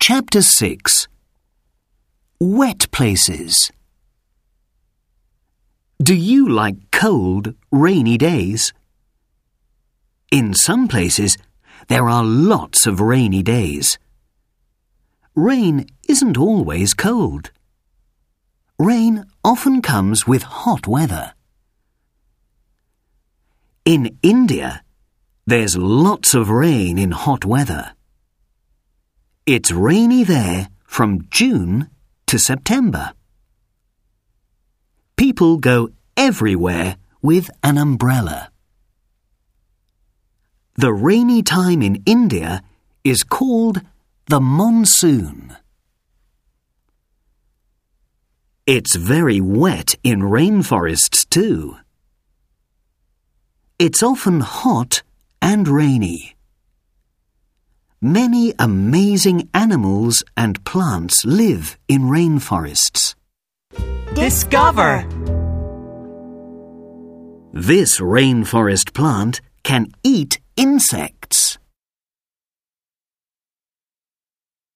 Chapter 6. Wet Places. Do you like cold, rainy days? In some places, there are lots of rainy days. Rain isn't always cold. Rain often comes with hot weather. In India, there's lots of rain in hot weather. It's rainy there from June to September. People go everywhere with an umbrella. The rainy time in India is called the monsoon. It's very wet in rainforests too. It's often hot and rainy. Many amazing animals and plants live in rainforests. Discover! This rainforest plant can eat insects.